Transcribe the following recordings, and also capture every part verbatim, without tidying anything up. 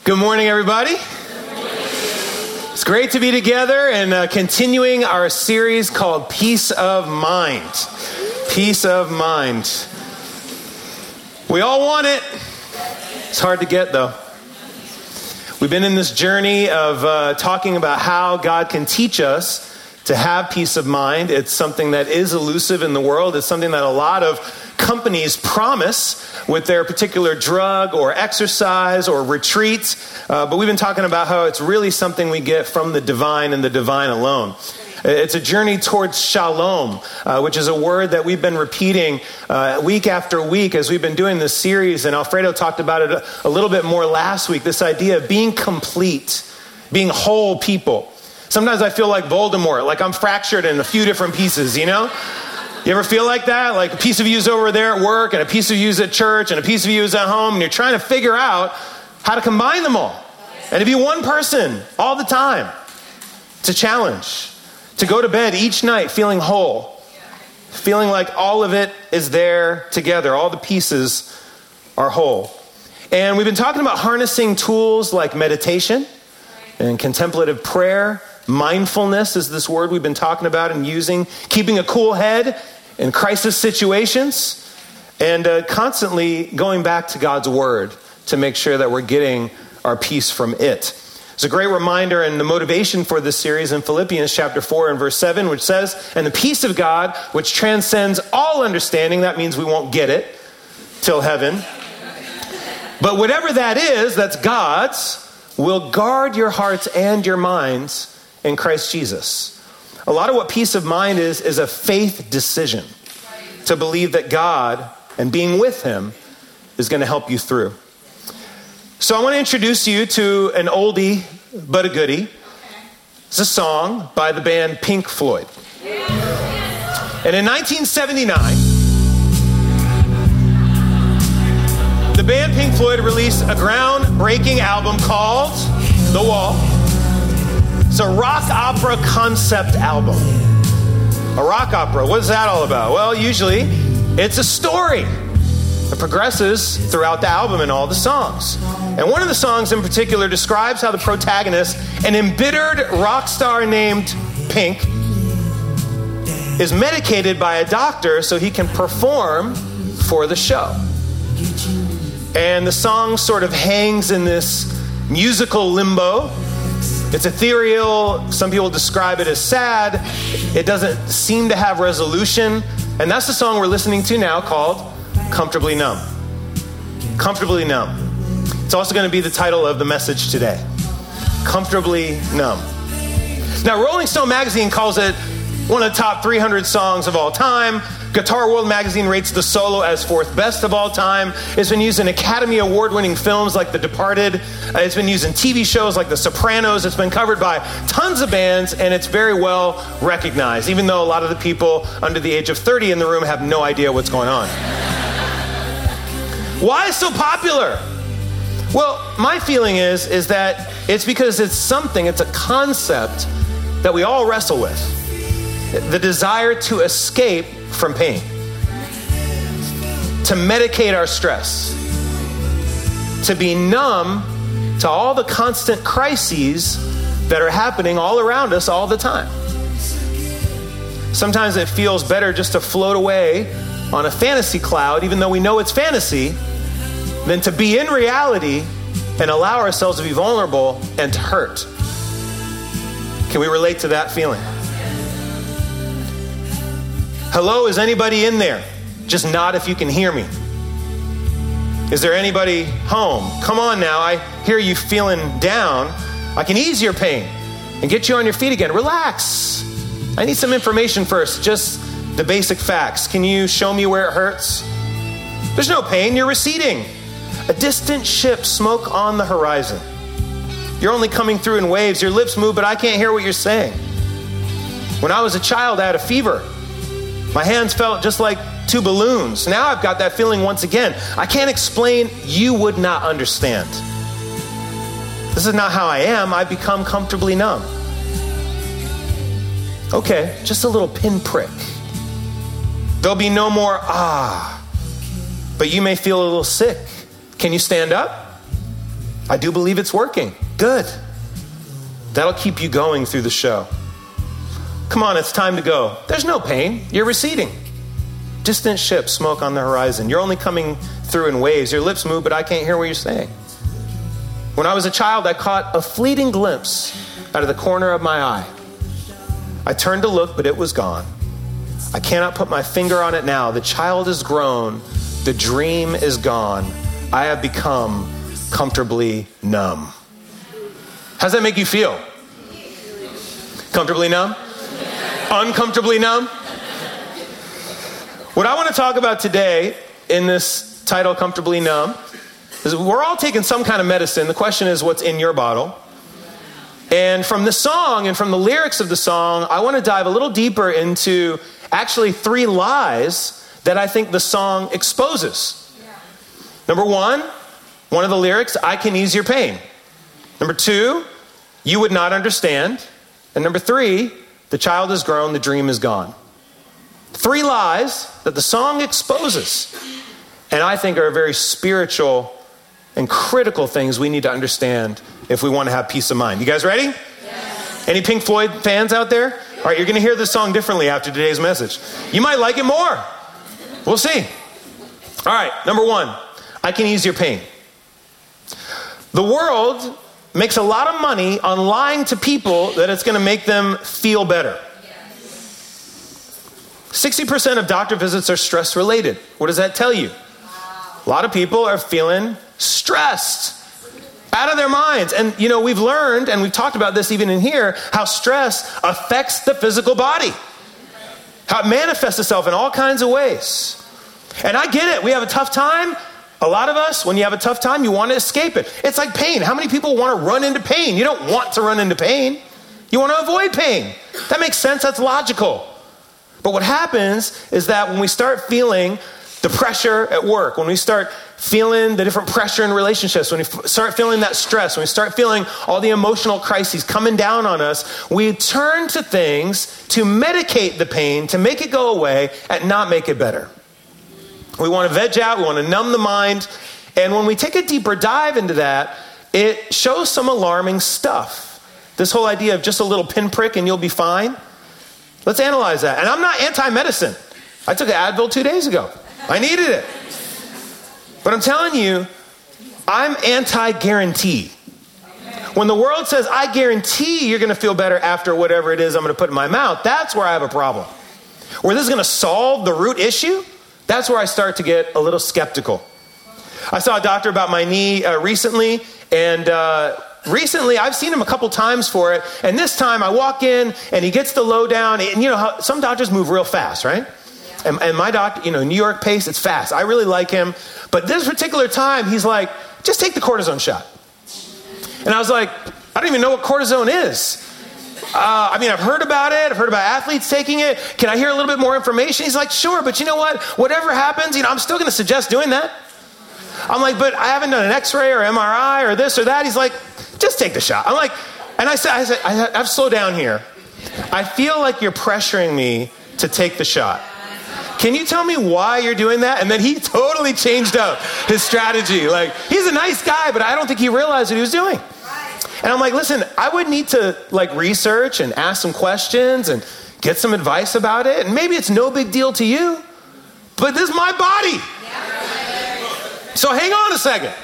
Good morning, everybody. It's great to be together and uh, continuing our series called Peace of Mind. Peace of Mind. We all want it. It's hard to get, though. We've been in this journey of uh, talking about how God can teach us to have peace of mind. It's something that is elusive in the world. It's something that a lot of companies promise with their particular drug or exercise or retreat. Uh, but we've been talking about how it's really something we get from the divine and the divine alone. It's a journey towards shalom, uh, which is a word that we've been repeating uh, week after week as we've been doing this series. And Alfredo talked about it a, a little bit more last week, this idea of being complete, being whole people. Sometimes I feel like Voldemort, like I'm fractured in a few different pieces, you know? You ever feel like that? Like a piece of you is over there at work, and a piece of you is at church, and a piece of you is at home, and you're trying to figure out how to combine them all. And to be one person all the time. It's a challenge. To go to bed each night feeling whole. Feeling like all of it is there together. All the pieces are whole. And we've been talking about harnessing tools like meditation and contemplative prayer. Mindfulness is this word we've been talking about and using. Keeping a cool head in crisis situations. And uh, constantly going back to God's word to make sure that we're getting our peace from it. It's a great reminder and the motivation for this series in Philippians chapter four and verse seven, which says, "And the peace of God, which transcends all understanding," that means we won't get it till heaven. "But whatever that is, that's God's, will guard your hearts and your minds in Christ Jesus." A lot of what peace of mind is, is a faith decision to believe that God and being with him is going to help you through. So I want to introduce you to an oldie but a goodie. It's a song by the band Pink Floyd. And in nineteen seventy-nine, the band Pink Floyd released a groundbreaking album called The Wall. It's a rock opera concept album. A rock opera, what is that all about? Well, usually it's a story. It progresses throughout the album and all the songs. And one of the songs in particular describes how the protagonist, an embittered rock star named Pink, is medicated by a doctor so he can perform for the show. And the song sort of hangs in this musical limbo. It's ethereal. Some people describe it as sad. It doesn't seem to have resolution. And that's the song we're listening to now called Comfortably Numb. Comfortably Numb. It's also going to be the title of the message today. Comfortably Numb. Now, Rolling Stone magazine calls it one of the top three hundred songs of all time. Guitar World magazine rates the solo as fourth best of all time. It's been used in Academy Award-winning films like The Departed. Uh, it's been used in T V shows like The Sopranos. It's been covered by tons of bands, and it's very well recognized, even though a lot of the people under the age of thirty in the room have no idea what's going on. Why is it so popular? Well, my feeling is, is that it's because it's something, it's a concept that we all wrestle with. The desire to escape from pain. To medicate our stress. To be numb to all the constant crises that are happening all around us all the time. Sometimes it feels better just to float away on a fantasy cloud, even though we know it's fantasy, than to be in reality and allow ourselves to be vulnerable and to hurt. Can we relate to that feeling? Hello, is anybody in there? Just nod if you can hear me. Is there anybody home? Come on now, I hear you feeling down. I can ease your pain and get you on your feet again. Relax. I need some information first, just the basic facts. Can you show me where it hurts? There's no pain, you're receding. A distant ship, smoke on the horizon. You're only coming through in waves. Your lips move, but I can't hear what you're saying. When I was a child, I had a fever. My hands felt just like two balloons. Now I've got that feeling once again. I can't explain. You would not understand. This is not how I am. I've become comfortably numb. Okay, just a little pinprick. There'll be no more ah, but you may feel a little sick. Can you stand up? I do believe it's working. Good. That'll keep you going through the show. Come on, it's time to go. There's no pain. You're receding. Distant ship, smoke on the horizon. You're only coming through in waves. Your lips move, but I can't hear what you're saying. When I was a child, I caught a fleeting glimpse out of the corner of my eye. I turned to look, but it was gone. I cannot put my finger on it now. The child is grown. The dream is gone. I have become comfortably numb. How does that make you feel? Comfortably numb? Uncomfortably numb? What I want to talk about today in this title, Comfortably Numb, is we're all taking some kind of medicine. The question is, what's in your bottle? And from the song and from the lyrics of the song, I want to dive a little deeper into actually three lies that I think the song exposes. Yeah. Number one, one of the lyrics, I can ease your pain. Number two, you would not understand. And number three, the child is grown, the dream is gone. Three lies that the song exposes, and I think are very spiritual and critical things we need to understand if we want to have peace of mind. You guys ready? Yes. Any Pink Floyd fans out there? All right, you're going to hear this song differently after today's message. You might like it more. We'll see. All right, number one, I can ease your pain. The world makes a lot of money on lying to people that it's going to make them feel better. sixty percent of doctor visits are stress related. What does that tell you? A lot of people are feeling stressed, out of their minds. And, you know, we've learned, and we've talked about this even in here, how stress affects the physical body. How it manifests itself in all kinds of ways. And I get it. We have a tough time. A lot of us, when you have a tough time, you want to escape it. It's like pain. How many people want to run into pain? You don't want to run into pain. You want to avoid pain. That makes sense. That's logical. But what happens is that when we start feeling the pressure at work, when we start feeling the different pressure in relationships, when we f- start feeling that stress, when we start feeling all the emotional crises coming down on us, we turn to things to medicate the pain, to make it go away and not make it better. We want to veg out, we want to numb the mind, and when we take a deeper dive into that, it shows some alarming stuff. This whole idea of just a little pinprick and you'll be fine. Let's analyze that. And I'm not anti-medicine. I took an Advil two days ago. I needed it. But I'm telling you, I'm anti-guarantee. When the world says, I guarantee you're going to feel better after whatever it is I'm going to put in my mouth, that's where I have a problem. Where this is going to solve the root issue, that's where I start to get a little skeptical. I saw a doctor about my knee uh, recently, and uh, recently I've seen him a couple times for it, and this time I walk in, and he gets the lowdown, and you know how some doctors move real fast, right? And, and my doctor, you know, New York pace, it's fast. I really like him. But this particular time, he's like, just take the cortisone shot. And I was like, I don't even know what cortisone is. Uh, I mean, I've heard about it. I've heard about athletes taking it. Can I hear a little bit more information? He's like, sure, but you know what? Whatever happens, you know, I'm still going to suggest doing that. I'm like, but I haven't done an X-ray or M R I or this or that. He's like, just take the shot. I'm like, and I said, I said, I have to slow down here. I feel like you're pressuring me to take the shot. Can you tell me why you're doing that? And then he totally changed up his strategy. Like, he's a nice guy, but I don't think he realized what he was doing. And I'm like, listen, I would need to like research and ask some questions and get some advice about it. And maybe it's no big deal to you, but this is my body. So hang on a second.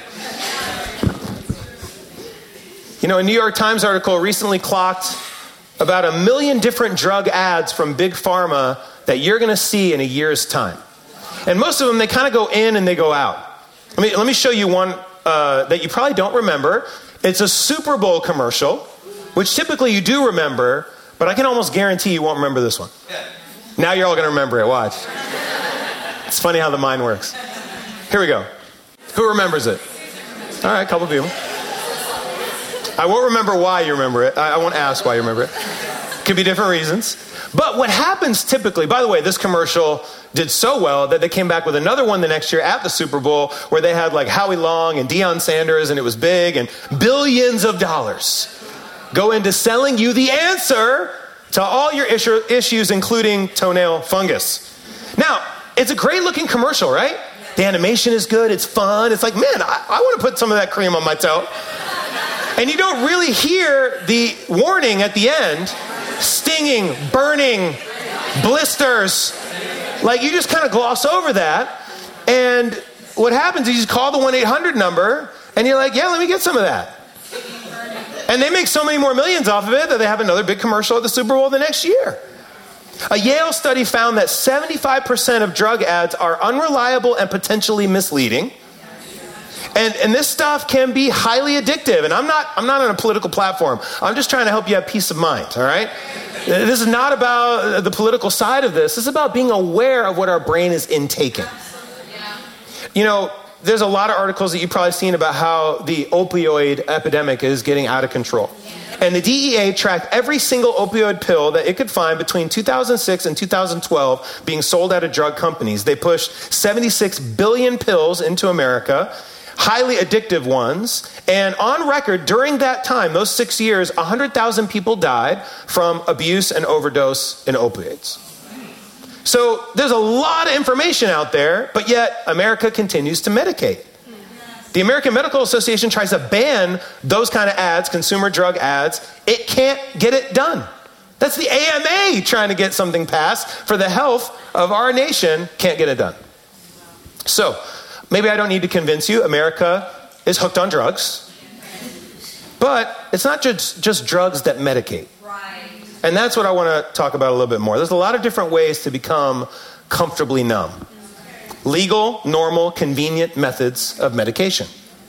You know, a New York Times article recently clocked about a million different drug ads from Big Pharma that you're going to see in a year's time. And most of them, they kind of go in and they go out. Let me, let me show you one uh, that you probably don't remember. It's a Super Bowl commercial, which typically you do remember, but I can almost guarantee you won't remember this one. Now you're all going to remember it. Watch. It's funny how the mind works. Here we go. Who remembers it? All right, a couple people. I won't remember why you remember it. I, I won't ask why you remember it. Could be different reasons. But what happens typically, by the way, this commercial did so well that they came back with another one the next year at the Super Bowl where they had like Howie Long and Deion Sanders, and it was big, and billions of dollars go into selling you the answer to all your issue, issues, including toenail fungus. Now, it's a great looking commercial, right? The animation is good. It's fun. It's like, man, I, I want to put some of that cream on my toe. And you don't really hear the warning at the end. Stinging, burning, blisters. Like, you just kind of gloss over that. And what happens is you just call the one eight hundred number and you're like, yeah, let me get some of that. And they make so many more millions off of it that they have another big commercial at the Super Bowl the next year. A Yale study found that seventy-five percent of drug ads are unreliable and potentially misleading. And, and this stuff can be highly addictive. And I'm not, I'm not on a political platform. I'm just trying to help you have peace of mind, all right? This is not about the political side of this. This is about being aware of what our brain is intaking. You know, there's a lot of articles that you've probably seen about how the opioid epidemic is getting out of control. And the D E A tracked every single opioid pill that it could find between two thousand six and two thousand twelve being sold out of drug companies. They pushed seventy-six billion pills into America, highly addictive ones. And on record, during that time, those six years, one hundred thousand people died from abuse and overdose in opioids. So there's a lot of information out there, but yet America continues to medicate. The American Medical Association tries to ban those kind of ads, consumer drug ads. It can't get it done. That's the A M A trying to get something passed for the health of our nation. Can't get it done. So maybe I don't need to convince you. America is hooked on drugs. But it's not just, just drugs that medicate. Right. And that's what I want to talk about a little bit more. There's a lot of different ways to become comfortably numb. Legal, normal, convenient methods of medication.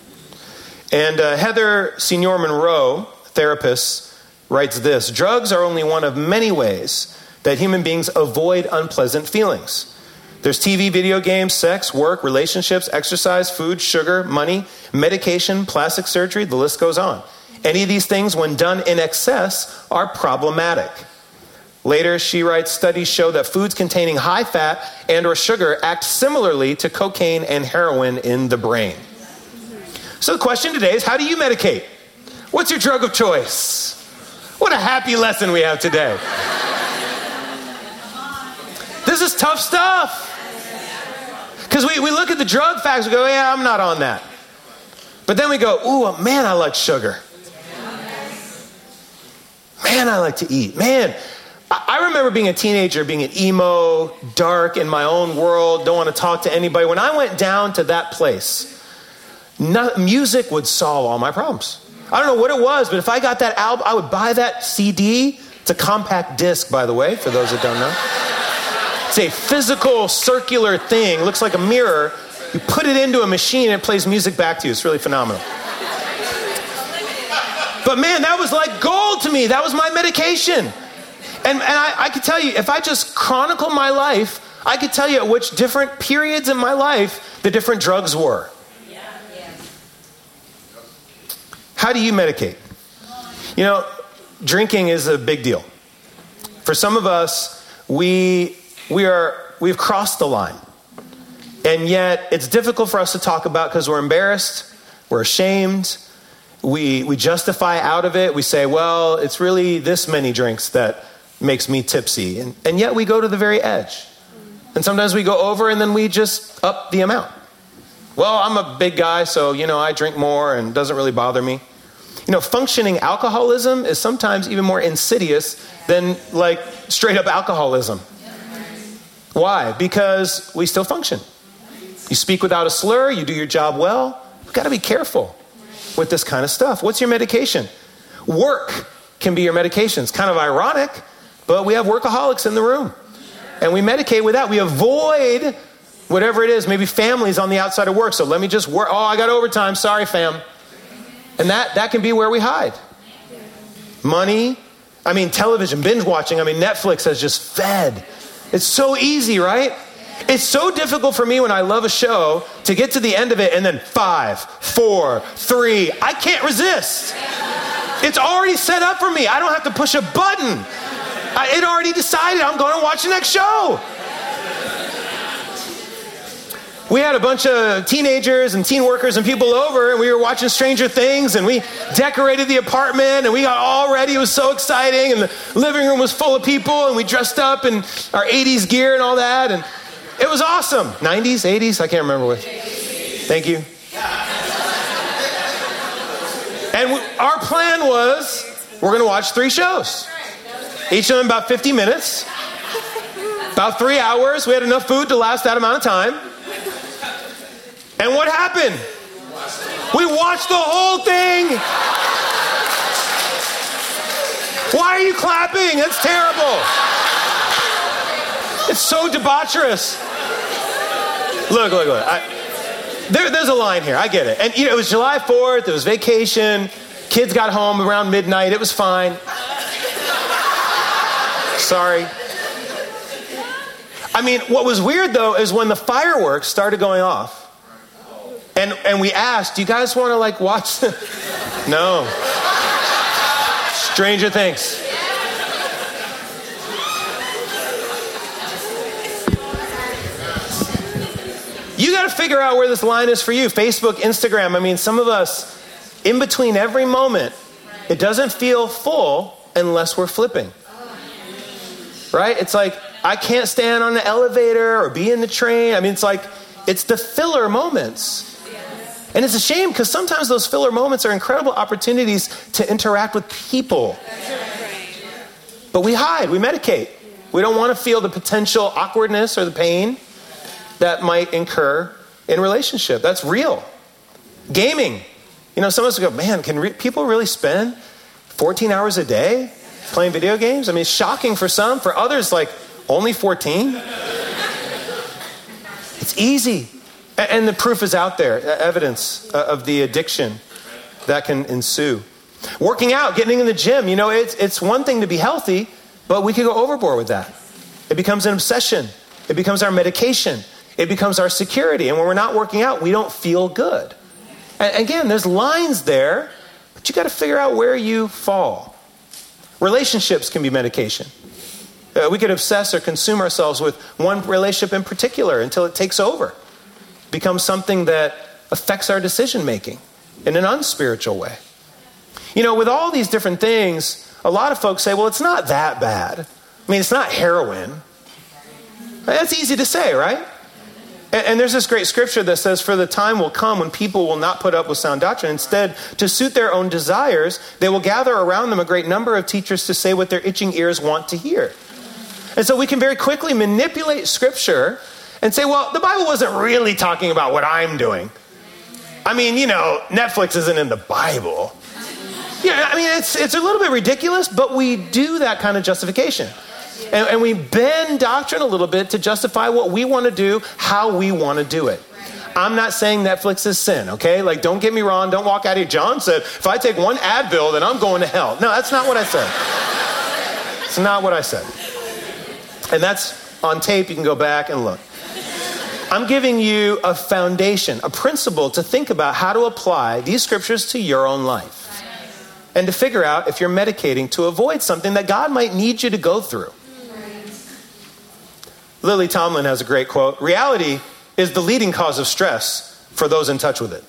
And uh, Heather Senior Monroe, therapist, writes this: drugs are only one of many ways that human beings avoid unpleasant feelings. There's T V, video games, sex, work, relationships, exercise, food, sugar, money, medication, plastic surgery, the list goes on. Any of these things, when done in excess, are problematic. Later, she writes, studies show that foods containing high fat and or sugar act similarly to cocaine and heroin in the brain. So the question today is, how do you medicate? What's your drug of choice? What a happy lesson we have today. This is tough stuff. Because we, we look at the drug facts, we go, yeah, I'm not on that. But then we go, ooh, man, I like sugar. Man, I like to eat. Man, I remember being a teenager, being an emo, dark in my own world, don't want to talk to anybody. When I went down to that place, no, music would solve all my problems. I don't know what it was, but if I got that album, I would buy that C D. It's a compact disc, by the way, for those that don't know. It's a physical, circular thing. Looks like a mirror. You put it into a machine and it plays music back to you. It's really phenomenal. But man, that was like gold to me. That was my medication. And, and I, I could tell you, if I just chronicle my life, I could tell you at which different periods in my life the different drugs were. Yeah. Yeah. How do you medicate? You know, drinking is a big deal. For some of us, we we are we've crossed the line, and yet it's difficult for us to talk about because we're embarrassed, we're ashamed, we we justify out of it. We say, well, it's really this many drinks that makes me tipsy. And, and yet we go to the very edge. And sometimes we go over and then we just up the amount. Well, I'm a big guy, so, you know, I drink more and it doesn't really bother me. You know, functioning alcoholism is sometimes even more insidious than like straight up alcoholism. Why? Because we still function. You speak without a slur, you do your job well. You've got to be careful with this kind of stuff. What's your medication? Work can be your medication. It's kind of ironic, but we have workaholics in the room. And we medicate with that. We avoid whatever it is. Maybe family's on the outside of work. So let me just work. Oh, I got overtime. Sorry, fam. And that, that can be where we hide. Money. I mean, television, binge watching. I mean, Netflix has just fed. It's so easy, right? It's so difficult for me when I love a show to get to the end of it and then five, four, three. I can't resist. It's already set up for me. I don't have to push a button. I, it already decided I'm going to watch the next show. We had a bunch of teenagers and teen workers and people over, and we were watching Stranger Things, and we decorated the apartment, and we got all ready. It was so exciting, and the living room was full of people, and we dressed up in our eighties gear and all that, and It was awesome. nineties, eighties, I can't remember which. Thank you. And we, our plan was, we're going to watch three shows. Each of them about fifty minutes. About three hours. We had enough food to last that amount of time. And what happened? We watched the whole thing. Why are you clapping? That's terrible. It's so debaucherous. Look, look, look. I, there, there's a line here. I get it. And you know, it was July fourth. It was vacation. Kids got home around midnight. It was fine. Sorry. I mean, what was weird, though, is when the fireworks started going off, and, and we asked, do you guys want to, like, watch? No. Stranger Things. You got to figure out where this line is for you. Facebook, Instagram. I mean, some of us, in between every moment, it doesn't feel full unless we're flipping. Right? It's like, I can't stand on the elevator or be in the train. I mean, it's like, it's the filler moments. And it's a shame because sometimes those filler moments are incredible opportunities to interact with people. But we hide, we medicate. We don't want to feel the potential awkwardness or the pain that might incur in relationship. That's real. Gaming. You know, some of us go, man, can re- people really spend fourteen hours a day playing video games? I mean, it's shocking for some. For others, like, only fourteen? It's easy. And the proof is out there, evidence of the addiction that can ensue. Working out, getting in the gym, you know, it's, it's one thing to be healthy, but we could go overboard with that. It becomes an obsession. It becomes our medication. It becomes our security. And when we're not working out, we don't feel good. And again, there's lines there, but you got to figure out where you fall. Relationships can be medication. Uh, we could obsess or consume ourselves with one relationship in particular until it takes over. Becomes something that affects our decision making in an unspiritual way. You know, with all these different things, a lot of folks say, well, it's not that bad. I mean, it's not heroin. That's easy to say, right? And, and there's this great scripture that says, for the time will come when people will not put up with sound doctrine. Instead, to suit their own desires, they will gather around them a great number of teachers to say what their itching ears want to hear. And so we can very quickly manipulate scripture and say, well, the Bible wasn't really talking about what I'm doing. I mean, you know, Netflix isn't in the Bible. Yeah, I mean, it's it's a little bit ridiculous, but we do that kind of justification. And, and we bend doctrine a little bit to justify what we want to do, how we want to do it. I'm not saying Netflix is sin, okay? Like, don't get me wrong. Don't walk out here. John said, if I take one Advil, then I'm going to hell. No, that's not what I said. It's not what I said. And that's on tape. You can go back and look. I'm giving you a foundation, a principle to think about how to apply these scriptures to your own life. And to figure out if you're medicating to avoid something that God might need you to go through. Lily Tomlin has a great quote. Reality is the leading cause of stress for those in touch with it.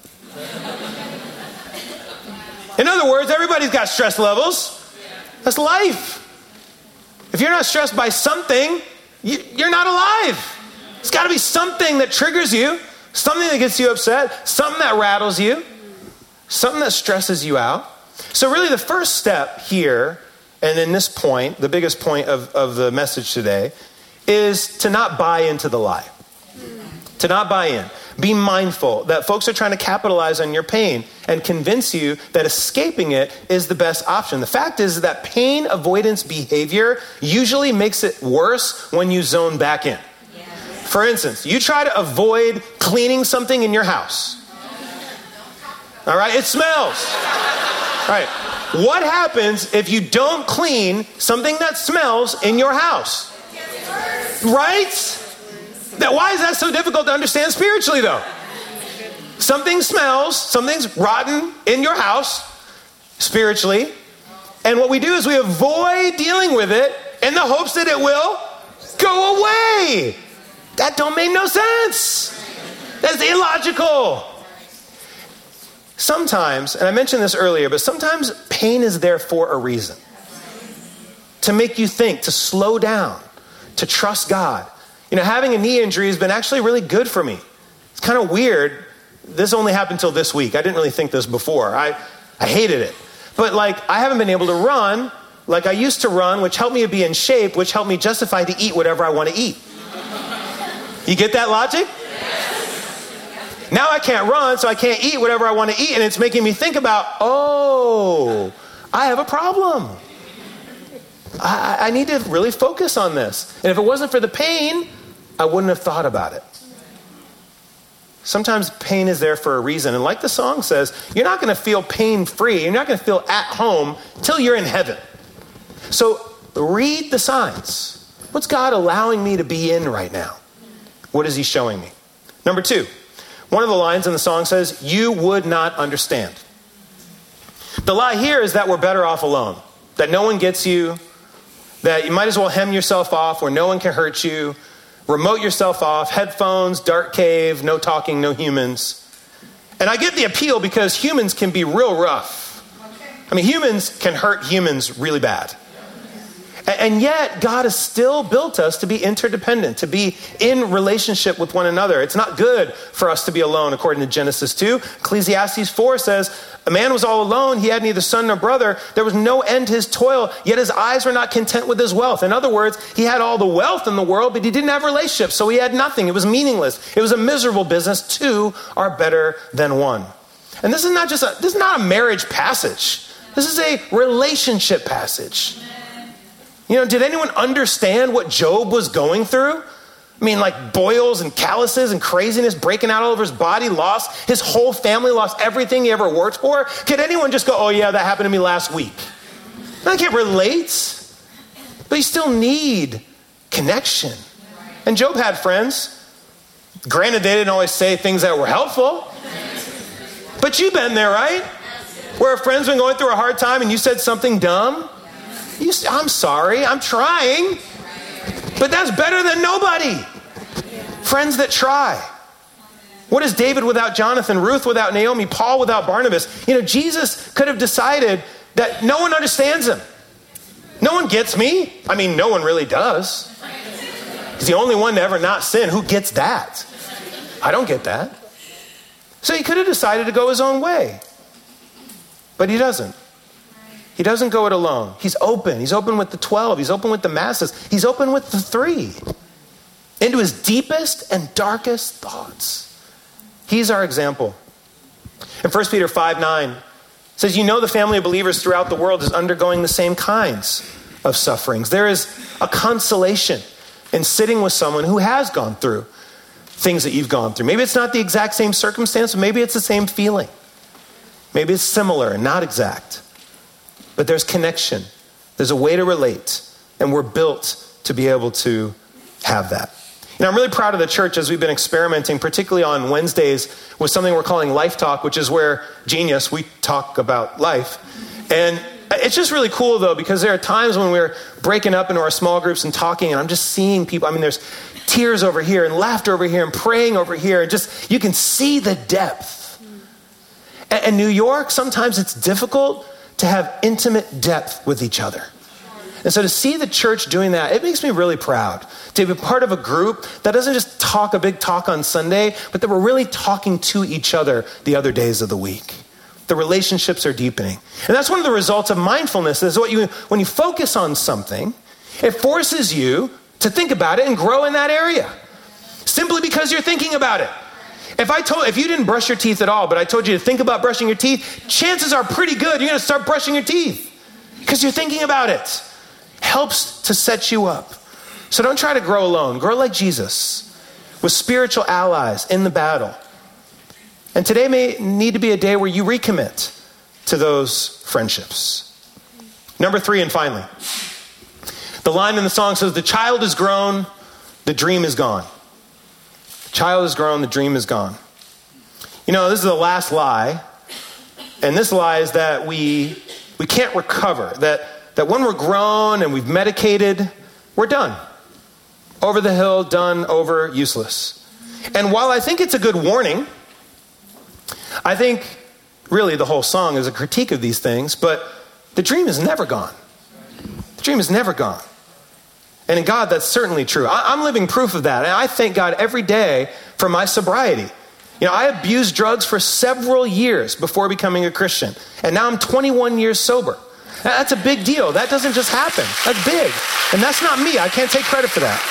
In other words, everybody's got stress levels. That's life. If you're not stressed by something, you, you're not alive. It's got to be something that triggers you, something that gets you upset, something that rattles you, something that stresses you out. So really the first step here, and in this point, the biggest point of, of the message today, is to not buy into the lie. To not buy in. Be mindful that folks are trying to capitalize on your pain and convince you that escaping it is the best option. The fact is that pain avoidance behavior usually makes it worse when you zone back in. For instance, you try to avoid cleaning something in your house. All right, it smells. All right, what happens if you don't clean something that smells in your house? Right? That, why is that so difficult to understand spiritually, though? Something smells, something's rotten in your house, spiritually, and what we do is we avoid dealing with it in the hopes that it will go away. That don't make no sense. That's illogical. Sometimes, and I mentioned this earlier, but sometimes pain is there for a reason. To make you think, to slow down, to trust God. You know, having a knee injury has been actually really good for me. It's kind of weird. This only happened until this week. I didn't really think this before. I, I hated it. But like, I haven't been able to run like I used to run, which helped me to be in shape, which helped me justify to eat whatever I want to eat. You get that logic? Now I can't run, so I can't eat whatever I want to eat, and it's making me think about, oh, I have a problem. I, I need to really focus on this. And if it wasn't for the pain, I wouldn't have thought about it. Sometimes pain is there for a reason. And like the song says, you're not going to feel pain-free. You're not going to feel at home till you're in heaven. So read the signs. What's God allowing me to be in right now? What is he showing me? Number two, one of the lines in the song says, you would not understand. The lie here is that we're better off alone, that no one gets you, that you might as well hem yourself off where no one can hurt you, remote yourself off, headphones, dark cave, no talking, no humans. And I get the appeal because humans can be real rough. I mean, humans can hurt humans really bad. And yet, God has still built us to be interdependent, to be in relationship with one another. It's not good for us to be alone, according to Genesis two. Ecclesiastes four says, a man was all alone. He had neither son nor brother. There was no end to his toil, yet his eyes were not content with his wealth. In other words, he had all the wealth in the world, but he didn't have relationships, so he had nothing. It was meaningless. It was a miserable business. Two are better than one. And this is not just a, this is not a marriage passage. This is a relationship passage. You know, did anyone understand what Job was going through? I mean, like boils and calluses and craziness breaking out all over his body, lost his whole family, lost everything he ever worked for. Could anyone just go, oh yeah, that happened to me last week? I can't relate, but you still need connection. And Job had friends. Granted, they didn't always say things that were helpful, but you've been there, right? Where a friend's been going through a hard time and you said something dumb. You say, I'm sorry, I'm trying. But that's better than nobody. Friends that try. What is David without Jonathan, Ruth without Naomi, Paul without Barnabas? You know, Jesus could have decided that no one understands him. No one gets me. I mean, no one really does. He's the only one to ever not sin. Who gets that? I don't get that. So he could have decided to go his own way. But he doesn't. He doesn't go it alone. He's open. He's open with the twelve. He's open with the masses. He's open with the three. Into his deepest and darkest thoughts. He's our example. In First Peter five nine, it says, you know the family of believers throughout the world is undergoing the same kinds of sufferings. There is a consolation in sitting with someone who has gone through things that you've gone through. Maybe it's not the exact same circumstance, but maybe it's the same feeling. Maybe it's similar and not exact. But there's connection. There's a way to relate. And we're built to be able to have that. And I'm really proud of the church as we've been experimenting, particularly on Wednesdays, with something we're calling Life Talk, which is where, genius, we talk about life. And it's just really cool, though, because there are times when we're breaking up into our small groups and talking, and I'm just seeing people. I mean, there's tears over here and laughter over here and praying over here. And just, you can see the depth. And in New York, sometimes it's difficult to have intimate depth with each other. And so to see the church doing that, it makes me really proud to be part of a group that doesn't just talk a big talk on Sunday, but that we're really talking to each other the other days of the week. The relationships are deepening. And that's one of the results of mindfulness is what you, when you focus on something, it forces you to think about it and grow in that area. Simply because you're thinking about it. If I told, if you didn't brush your teeth at all, but I told you to think about brushing your teeth, chances are pretty good you're going to start brushing your teeth because you're thinking about it. Helps to set you up. So don't try to grow alone. Grow like Jesus with spiritual allies in the battle. And today may need to be a day where you recommit to those friendships. Number three, and finally, the line in the song says, the child is grown, the dream is gone. Child is grown, the dream is gone. You know, this is the last lie. And this lie is that we we can't recover. That, that when we're grown and we've medicated, we're done. Over the hill, done, over, useless. And while I think it's a good warning, I think really the whole song is a critique of these things, but the dream is never gone. The dream is never gone. And in God, that's certainly true. I, I'm living proof of that. And I thank God every day for my sobriety. You know, I abused drugs for several years before becoming a Christian. And now I'm twenty-one years sober. That's a big deal. That doesn't just happen. That's big. And that's not me. I can't take credit for that.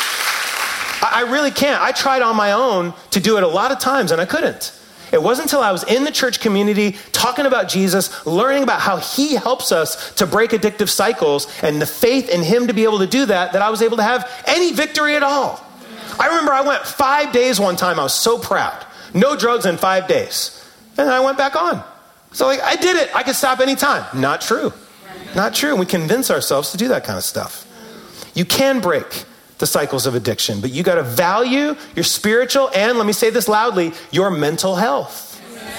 I, I really can't. I tried on my own to do it a lot of times and I couldn't. It wasn't until I was in the church community talking about Jesus, learning about how he helps us to break addictive cycles and the faith in him to be able to do that, that I was able to have any victory at all. I remember I went five days one time. I was so proud. No drugs in five days. And then I went back on. So like, I did it. I could stop anytime. Not true. Not true. We convince ourselves to do that kind of stuff. You can break the cycles of addiction, but you got to value your spiritual and, let me say this loudly, your mental health.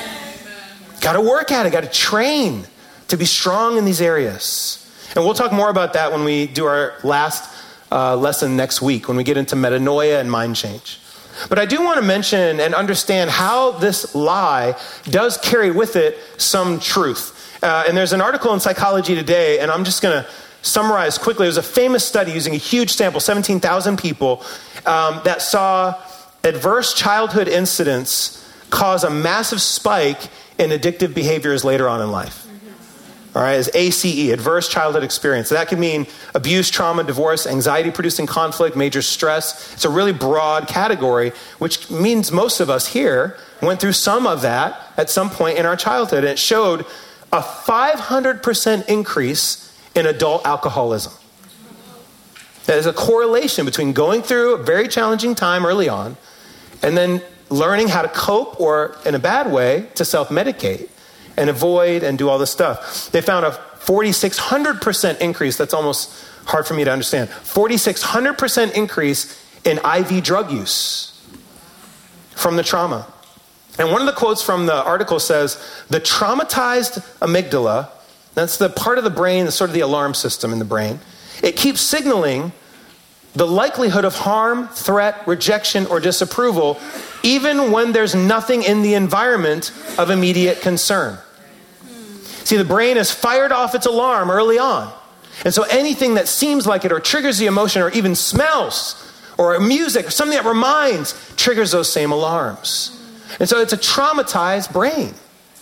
Got to work at it. Got to train to be strong in these areas. And we'll talk more about that when we do our last uh, lesson next week, when we get into metanoia and mind change. But I do want to mention and understand how this lie does carry with it some truth. Uh, and there's an article in Psychology Today, and I'm just going to summarize quickly. It was a famous study using a huge sample, seventeen thousand people, um, that saw adverse childhood incidents cause a massive spike in addictive behaviors later on in life. All right, as A C E, adverse childhood experience. So that could mean abuse, trauma, divorce, anxiety-producing conflict, major stress. It's a really broad category, which means most of us here went through some of that at some point in our childhood. And it showed a five hundred percent increase in adult alcoholism. There's a correlation between going through a very challenging time early on and then learning how to cope, or in a bad way, to self-medicate and avoid and do all this stuff. They found a forty-six hundred percent increase. That's almost hard for me to understand. forty-six hundred percent increase in I V drug use from the trauma. And one of the quotes from the article says, the traumatized amygdala, that's the part of the brain, that's sort of the alarm system in the brain, it keeps signaling the likelihood of harm, threat, rejection, or disapproval, even when there's nothing in the environment of immediate concern. See, the brain has fired off its alarm early on. And so anything that seems like it or triggers the emotion or even smells or music or something that reminds triggers those same alarms. And so it's a traumatized brain.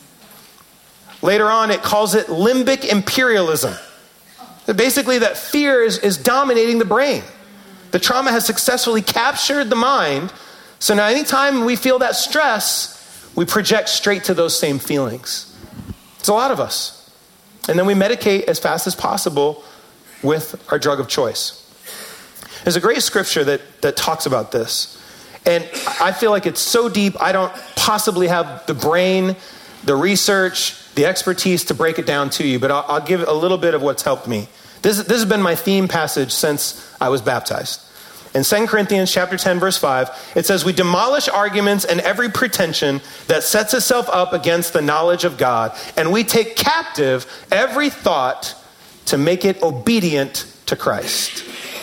Later on, it calls it limbic imperialism. Basically, that fear is, is dominating the brain. The trauma has successfully captured the mind. So now anytime we feel that stress, we project straight to those same feelings. It's a lot of us. And then we medicate as fast as possible with our drug of choice. There's a great scripture that, that talks about this. And I feel like it's so deep, I don't possibly have the brain, the research, the expertise to break it down to you, but I'll, I'll give a little bit of what's helped me. This, this has been my theme passage since I was baptized. In Second Corinthians chapter ten, verse five, it says, we demolish arguments and every pretension that sets itself up against the knowledge of God, and we take captive every thought to make it obedient to Christ.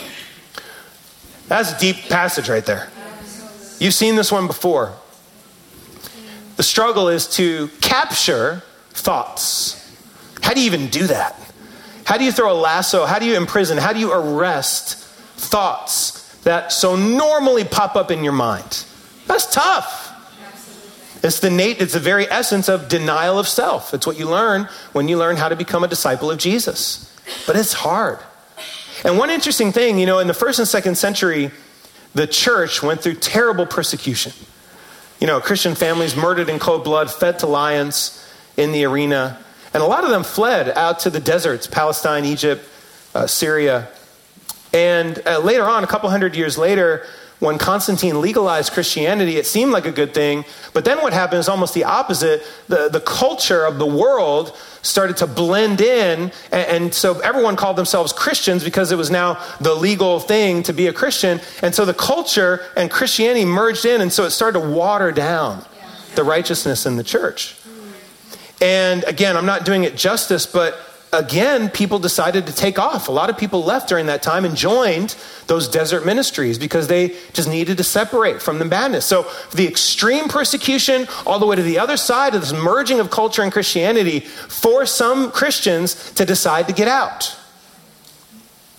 That's a deep passage right there. You've seen this one before. The struggle is to capture thoughts. How do you even do that? How do you throw a lasso? How do you imprison? How do you arrest thoughts that so normally pop up in your mind? That's tough. It's the Nate, it's the very essence of denial of self. It's what you learn when you learn how to become a disciple of Jesus. But it's hard. And one interesting thing, you know, in the first and second century, the church went through terrible persecution. You know, Christian families murdered in cold blood, fed to lions in the arena. And a lot of them fled out to the deserts, Palestine, Egypt, uh, Syria. And uh, later on, a couple hundred years later, when Constantine legalized Christianity, it seemed like a good thing. But then what happened is almost the opposite. The, the culture of the world started to blend in. And, and so everyone called themselves Christians because it was now the legal thing to be a Christian. And so the culture and Christianity merged in. And so it started to water down the righteousness in the church. And again, I'm not doing it justice, but again, people decided to take off. A lot of people left during that time and joined those desert ministries because they just needed to separate from the madness. So the extreme persecution all the way to the other side of this merging of culture and Christianity forced some Christians to decide to get out.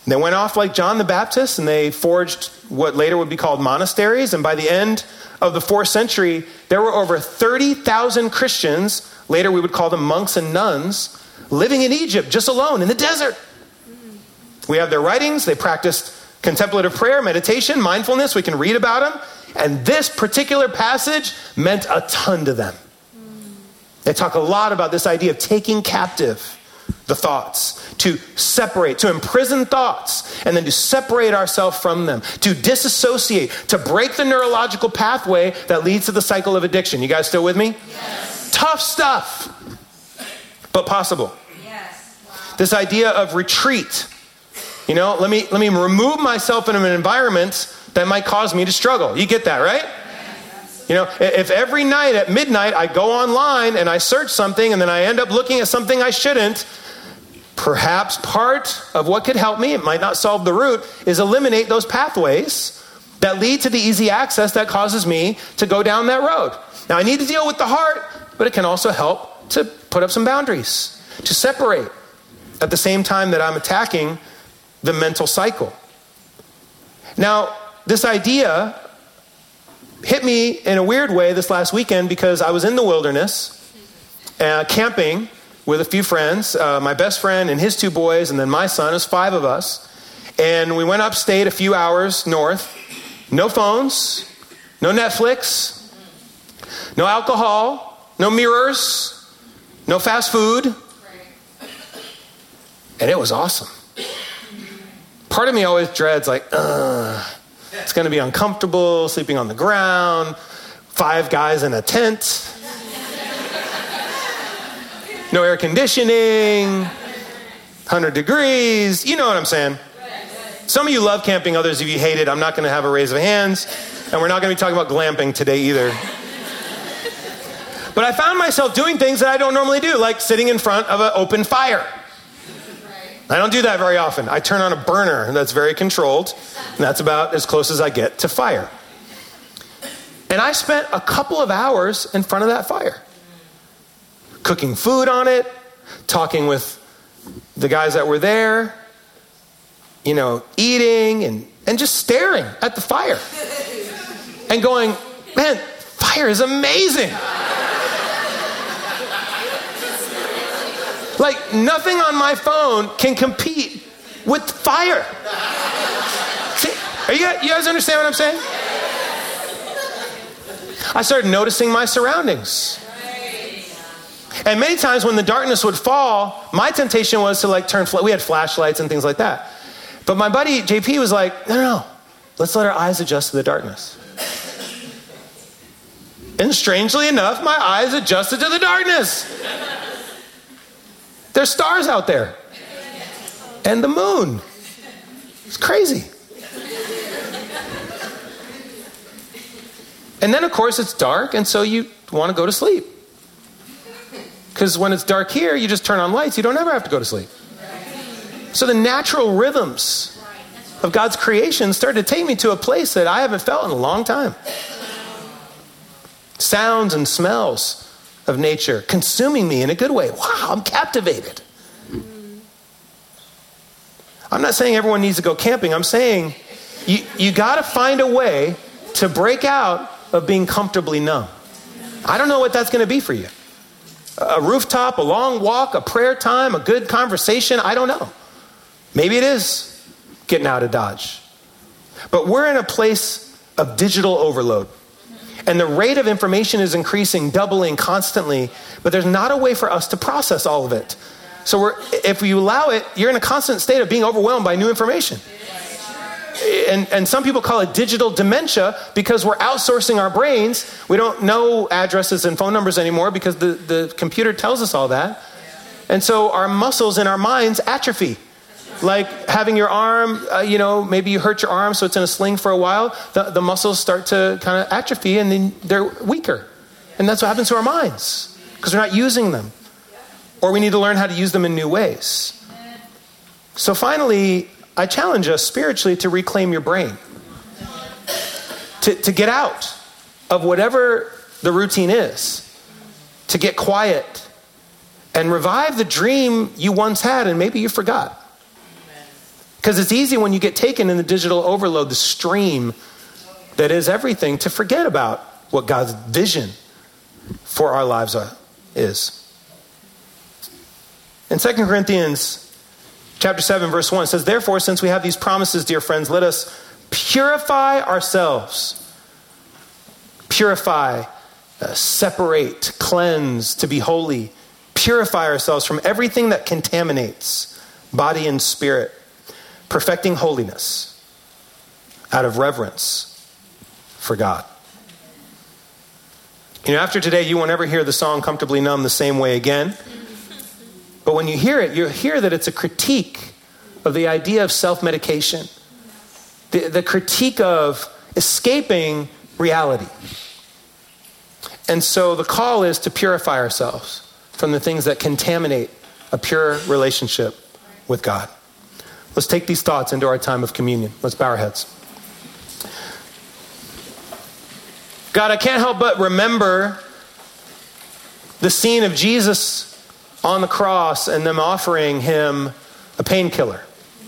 They went off like John the Baptist, and they forged what later would be called monasteries. And by the end of the fourth century, there were over thirty thousand Christians, later we would call them monks and nuns, living in Egypt just alone in the desert. We have their writings. They practiced contemplative prayer, meditation, mindfulness. We can read about them. And this particular passage meant a ton to them. They talk a lot about this idea of taking captive the thoughts, to separate, to imprison thoughts, and then to separate ourselves from them, to disassociate, to break the neurological pathway that leads to the cycle of addiction. You guys still with me? Yes. Tough stuff, but possible. Yes. Wow. This idea of retreat. You know, let me let me remove myself in an environment that might cause me to struggle. You get that, right? You know, if every night at midnight I go online and I search something and then I end up looking at something I shouldn't, perhaps part of what could help me, it might not solve the root, is eliminate those pathways that lead to the easy access that causes me to go down that road. Now, I need to deal with the heart, but it can also help to put up some boundaries, to separate at the same time that I'm attacking the mental cycle. Now, this idea hit me in a weird way this last weekend because I was in the wilderness, uh, camping with a few friends, uh, my best friend and his two boys, and then my son. It was five of us. And we went upstate a few hours north. No phones, no Netflix, no alcohol, no mirrors, no fast food. And it was awesome. Part of me always dreads like, ugh, it's going to be uncomfortable, sleeping on the ground, five guys in a tent, no air conditioning, one hundred degrees. You know what I'm saying. Some of you love camping, others of you hate it. I'm not going to have a raise of hands, and we're not going to be talking about glamping today either. But I found myself doing things that I don't normally do, like sitting in front of an open fire. I don't do that very often. I turn on a burner that's very controlled, and that's about as close as I get to fire. And I spent a couple of hours in front of that fire, cooking food on it, talking with the guys that were there, you know, eating and, and just staring at the fire and going, man, fire is amazing. Like, nothing on my phone can compete with fire. See, are you, you guys understand what I'm saying? I started noticing my surroundings. And many times when the darkness would fall, my temptation was to like turn, we had flashlights and things like that. But my buddy J P was like, no, no, no, let's let our eyes adjust to the darkness. And strangely enough, my eyes adjusted to the darkness. There's stars out there. And the moon. It's crazy. And then, of course, it's dark, and so you want to go to sleep. Because when it's dark here, you just turn on lights. You don't ever have to go to sleep. So the natural rhythms of God's creation started to take me to a place that I haven't felt in a long time. Sounds and smells of nature consuming me in a good way. Wow, I'm captivated. I'm not saying everyone needs to go camping. I'm saying you, you got to find a way to break out of being comfortably numb. I don't know what that's going to be for you. A rooftop, a long walk, a prayer time, a good conversation. I don't know. Maybe it is getting out of Dodge. But we're in a place of digital overload. And the rate of information is increasing, doubling constantly, but there's not a way for us to process all of it. So we're, if you allow it, you're in a constant state of being overwhelmed by new information. And, and some people call it digital dementia because we're outsourcing our brains. We don't know addresses and phone numbers anymore because the, the computer tells us all that. And so our muscles in our minds atrophy. Like having your arm, uh, you know, maybe you hurt your arm so it's in a sling for a while. The, the muscles start to kind of atrophy and then they're weaker. And that's what happens to our minds because we're not using them. Or we need to learn how to use them in new ways. So finally, I challenge us spiritually to reclaim your brain. To, to get out of whatever the routine is. To get quiet and revive the dream you once had and maybe you forgot. Because it's easy when you get taken in the digital overload, the stream that is everything, to forget about what God's vision for our lives are, is. In Second Corinthians chapter seven, verse one, it says, therefore, since we have these promises, dear friends, let us purify ourselves. Purify, uh, separate, cleanse, to be holy. Purify ourselves from everything that contaminates body and spirit, perfecting holiness out of reverence for God. You know, after today, you won't ever hear the song Comfortably Numb the same way again. But when you hear it, you hear that it's a critique of the idea of self-medication, the, the critique of escaping reality. And so the call is to purify ourselves from the things that contaminate a pure relationship with God. Let's take these thoughts into our time of communion. Let's bow our heads. God, I can't help but remember the scene of Jesus on the cross and them offering him a painkiller.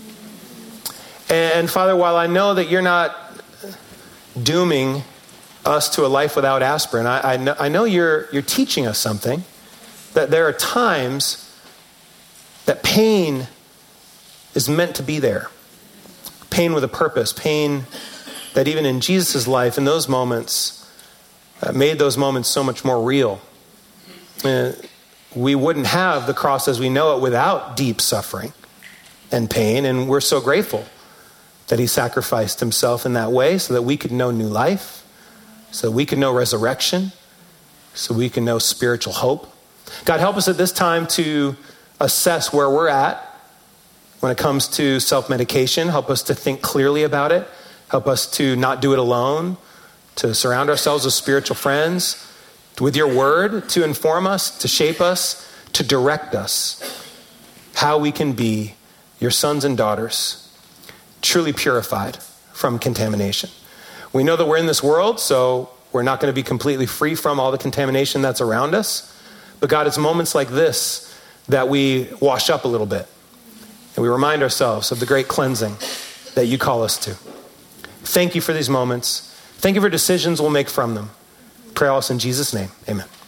And Father, while I know that you're not dooming us to a life without aspirin, I, I, know, I know you're, you're teaching us something, that there are times that pain is meant to be there. Pain with a purpose, pain that even in Jesus' life, in those moments, uh, made those moments so much more real. Uh, we wouldn't have the cross as we know it without deep suffering and pain, and we're so grateful that he sacrificed himself in that way so that we could know new life, so that we could know resurrection, so we can know spiritual hope. God, help us at this time to assess where we're at when it comes to self-medication. Help us to think clearly about it. Help us to not do it alone, to surround ourselves with spiritual friends, with your word to inform us, to shape us, to direct us, how we can be your sons and daughters, truly purified from contamination. We know that we're in this world, so we're not going to be completely free from all the contamination that's around us. But God, it's moments like this that we wash up a little bit, and we remind ourselves of the great cleansing that you call us to. Thank you for these moments. Thank you for decisions we'll make from them. Pray all this in Jesus' name. Amen.